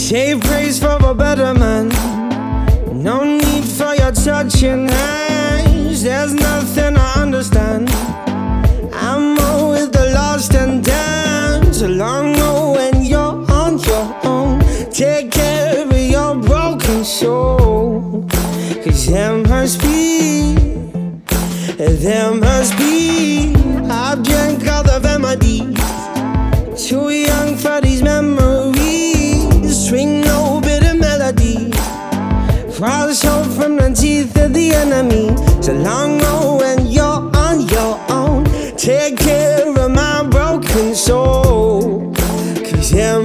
Save praise for a better man. No need for your touching hands. There's nothing I understand. I'm more with the lost and damned. Along when you're on your own. Take care of your broken soul. 'Cause there must be I've drank all the remedies. Too young for these memories. Swing no bitter melody. Frost hope from the teeth of the enemy. So long when you're on your own. Take care of my broken soul. 'Cause there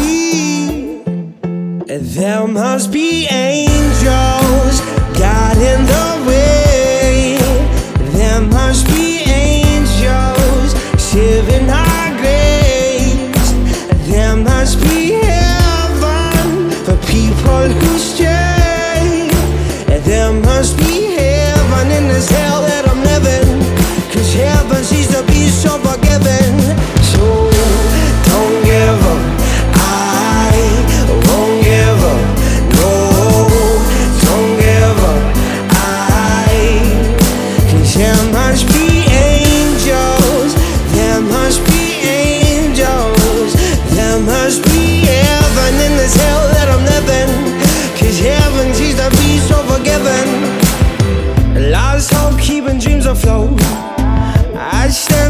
must be angels guiding the way. There must be angels saving our graves. There must be heaven for people who stray. There must be heaven in this hell that I'm living. 'Cause heaven seems to be so forgiving. So don't give up, I won't give up. No, don't give up, there must be angels. There must be angels. There must be heaven in this hell that I'm living. 'Cause heaven seems to be so forgiving. Lost hope keeping dreams afloat. I stand